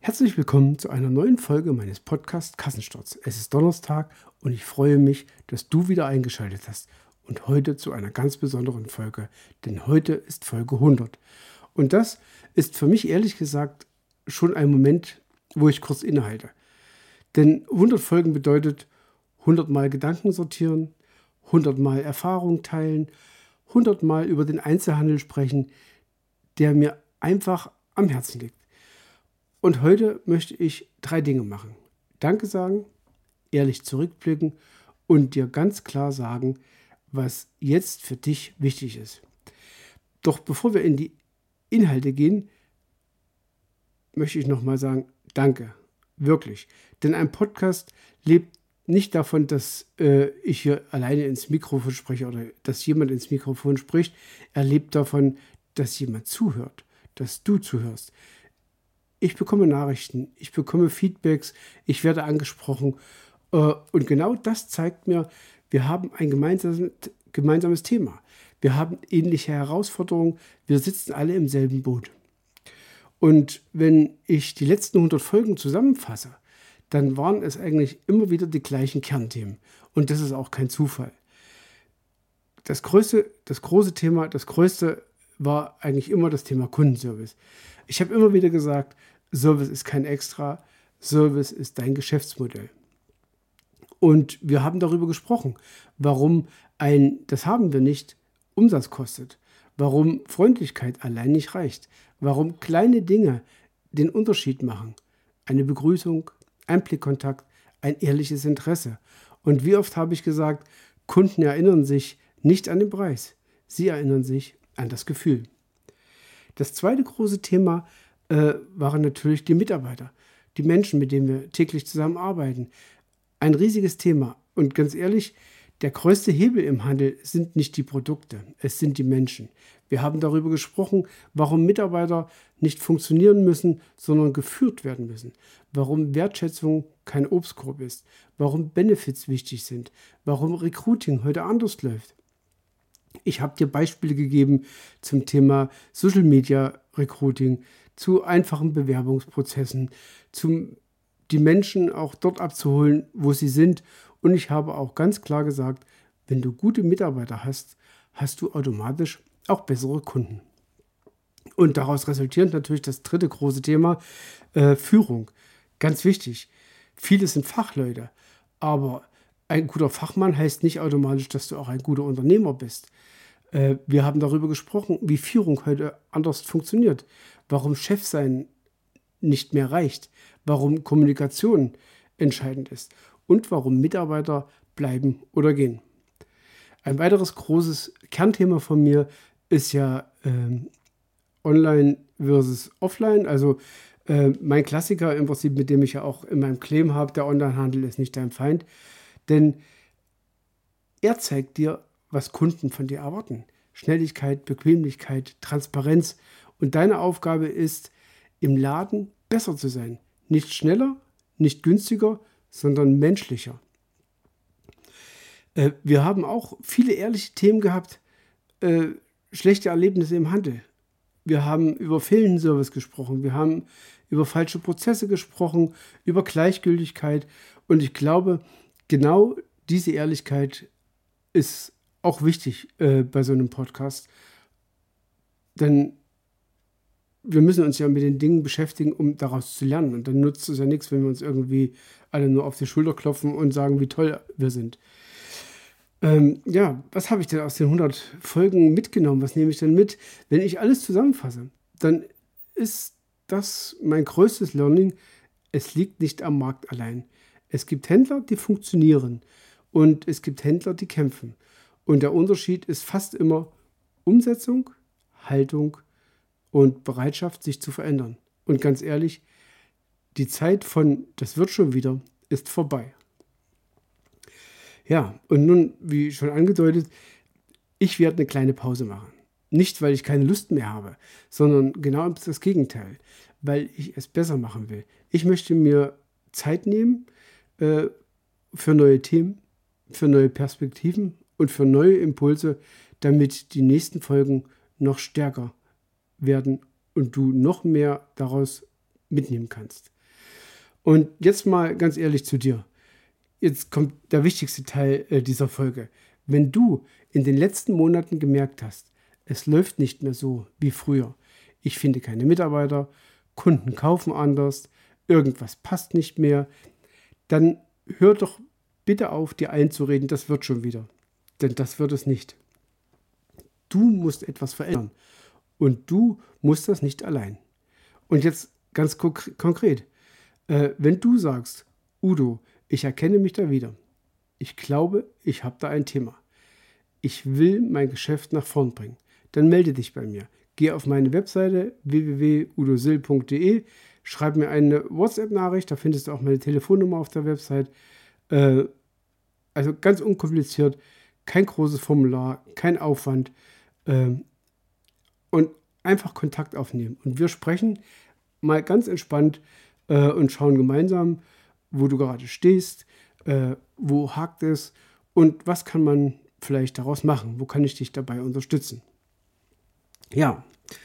Herzlich willkommen zu einer neuen Folge meines Podcasts Kassensturz. Es ist Donnerstag und ich freue mich, dass du wieder eingeschaltet hast. Und heute zu einer ganz besonderen Folge, denn heute ist Folge 100. Und das ist für mich ehrlich gesagt schon ein Moment, wo ich kurz innehalte. Denn 100 Folgen bedeutet 100 Mal Gedanken sortieren, 100 Mal Erfahrung teilen, 100 Mal über den Einzelhandel sprechen, der mir einfach am Herzen liegt. Und heute möchte ich 3 Dinge machen. Danke sagen, ehrlich zurückblicken und dir ganz klar sagen, was jetzt für dich wichtig ist. Doch bevor wir in die Inhalte gehen, möchte ich nochmal sagen, danke, wirklich. Denn ein Podcast lebt nicht davon, dass ich hier alleine ins Mikrofon spreche oder dass jemand ins Mikrofon spricht. Er lebt davon, dass jemand zuhört, dass du zuhörst. Ich bekomme Nachrichten, ich bekomme Feedbacks, ich werde angesprochen. Und genau das zeigt mir, wir haben ein gemeinsames Thema. Wir haben ähnliche Herausforderungen, wir sitzen alle im selben Boot. Und wenn ich die letzten 100 Folgen zusammenfasse, dann waren es eigentlich immer wieder die gleichen Kernthemen. Und das ist auch kein Zufall. Das große Thema war eigentlich immer das Thema Kundenservice. Ich habe immer wieder gesagt, Service ist kein Extra, Service ist dein Geschäftsmodell. Und wir haben darüber gesprochen, warum das haben wir nicht, Umsatz kostet, warum Freundlichkeit allein nicht reicht, warum kleine Dinge den Unterschied machen. Eine Begrüßung, ein Blickkontakt, ein ehrliches Interesse. Und wie oft habe ich gesagt, Kunden erinnern sich nicht an den Preis, sie erinnern sich an das Gefühl. Das zweite große Thema waren natürlich die Mitarbeiter, die Menschen, mit denen wir täglich zusammenarbeiten. Ein riesiges Thema. Und ganz ehrlich, der größte Hebel im Handel sind nicht die Produkte, es sind die Menschen. Wir haben darüber gesprochen, warum Mitarbeiter nicht funktionieren müssen, sondern geführt werden müssen. Warum Wertschätzung kein Obstkorb ist. Warum Benefits wichtig sind. Warum Recruiting heute anders läuft. Ich habe dir Beispiele gegeben zum Thema Social Media Recruiting, zu einfachen Bewerbungsprozessen, die Menschen auch dort abzuholen, wo sie sind. Und ich habe auch ganz klar gesagt, wenn du gute Mitarbeiter hast, hast du automatisch auch bessere Kunden. Und daraus resultierend natürlich das dritte große Thema, Führung. Ganz wichtig, viele sind Fachleute, aber ein guter Fachmann heißt nicht automatisch, dass du auch ein guter Unternehmer bist. Wir haben darüber gesprochen, wie Führung heute anders funktioniert, warum Chefsein nicht mehr reicht, warum Kommunikation entscheidend ist und warum Mitarbeiter bleiben oder gehen. Ein weiteres großes Kernthema von mir ist ja Online versus Offline, also mein Klassiker im Prinzip, mit dem ich ja auch in meinem Claim habe, der Onlinehandel ist nicht dein Feind, denn er zeigt dir, was Kunden von dir erwarten. Schnelligkeit, Bequemlichkeit, Transparenz. Und deine Aufgabe ist, im Laden besser zu sein. Nicht schneller, nicht günstiger, sondern menschlicher. Wir haben auch viele ehrliche Themen gehabt, schlechte Erlebnisse im Handel. Wir haben über fehlenden Service gesprochen, wir haben über falsche Prozesse gesprochen, über Gleichgültigkeit. Und ich glaube, genau diese Ehrlichkeit ist auch wichtig bei so einem Podcast. Denn wir müssen uns ja mit den Dingen beschäftigen, um daraus zu lernen. Und dann nutzt es ja nichts, wenn wir uns irgendwie alle nur auf die Schulter klopfen und sagen, wie toll wir sind. Was habe ich denn aus den 100 Folgen mitgenommen? Was nehme ich denn mit? Wenn ich alles zusammenfasse, dann ist das mein größtes Learning. Es liegt nicht am Markt allein. Es gibt Händler, die funktionieren und es gibt Händler, die kämpfen. Und der Unterschied ist fast immer Umsetzung, Haltung und Bereitschaft, sich zu verändern. Und ganz ehrlich, die Zeit von das wird schon wieder ist vorbei. Ja, und nun, wie schon angedeutet, ich werde eine kleine Pause machen. Nicht, weil ich keine Lust mehr habe, sondern genau das Gegenteil, weil ich es besser machen will. Ich möchte mir Zeit nehmen für neue Themen, für neue Perspektiven und für neue Impulse, damit die nächsten Folgen noch stärker werden und du noch mehr daraus mitnehmen kannst. Und jetzt mal ganz ehrlich zu dir. Jetzt kommt der wichtigste Teil dieser Folge. Wenn du in den letzten Monaten gemerkt hast, es läuft nicht mehr so wie früher, ich finde keine Mitarbeiter, Kunden kaufen anders, irgendwas passt nicht mehr, dann hör doch bitte auf, dir einzureden, das wird schon wieder. Denn das wird es nicht. Du musst etwas verändern und du musst das nicht allein. Und jetzt ganz konkret, wenn du sagst, Udo, ich erkenne mich da wieder. Ich glaube, ich habe da ein Thema. Ich will mein Geschäft nach vorn bringen. Dann melde dich bei mir. Geh auf meine Webseite www.udosil.de, schreib mir eine WhatsApp-Nachricht, da findest du auch meine Telefonnummer auf der Website. Also ganz unkompliziert, kein großes Formular, kein Aufwand und einfach Kontakt aufnehmen. Und wir sprechen mal ganz entspannt und schauen gemeinsam, wo du gerade stehst, wo hakt es und was kann man vielleicht daraus machen, wo kann ich dich dabei unterstützen. Ja,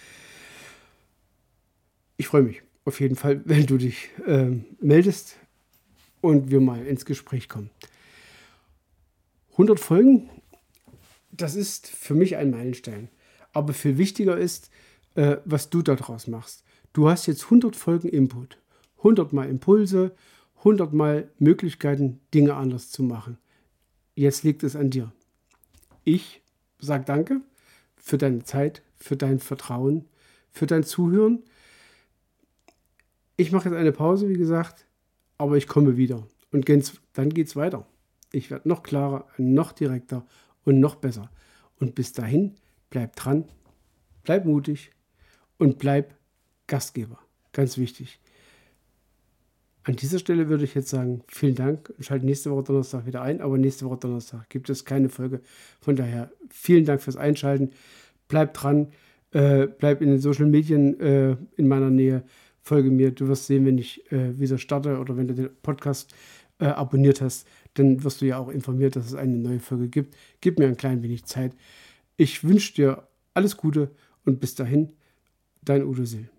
ich freue mich auf jeden Fall, wenn du dich meldest und wir mal ins Gespräch kommen. 100 Folgen, das ist für mich ein Meilenstein. Aber viel wichtiger ist, was du daraus machst. Du hast jetzt 100 Folgen Input, 100 Mal Impulse, 100 Mal Möglichkeiten, Dinge anders zu machen. Jetzt liegt es an dir. Ich sage danke für deine Zeit, für dein Vertrauen, für dein Zuhören. Ich mache jetzt eine Pause, wie gesagt, aber ich komme wieder. Und dann geht es weiter. Ich werde noch klarer, noch direkter und noch besser. Und bis dahin, bleib dran, bleib mutig und bleib Gastgeber. Ganz wichtig. An dieser Stelle würde ich jetzt sagen, vielen Dank und schalte nächste Woche Donnerstag wieder ein. Aber nächste Woche Donnerstag gibt es keine Folge. Von daher vielen Dank fürs Einschalten. Bleib dran, bleib in den Social Medien in meiner Nähe. Folge mir. Du wirst sehen, wenn ich wieder starte oder wenn du den Podcast abonniert hast, dann wirst du ja auch informiert, dass es eine neue Folge gibt. Gib mir ein klein wenig Zeit. Ich wünsche dir alles Gute und bis dahin, dein Udo Sil.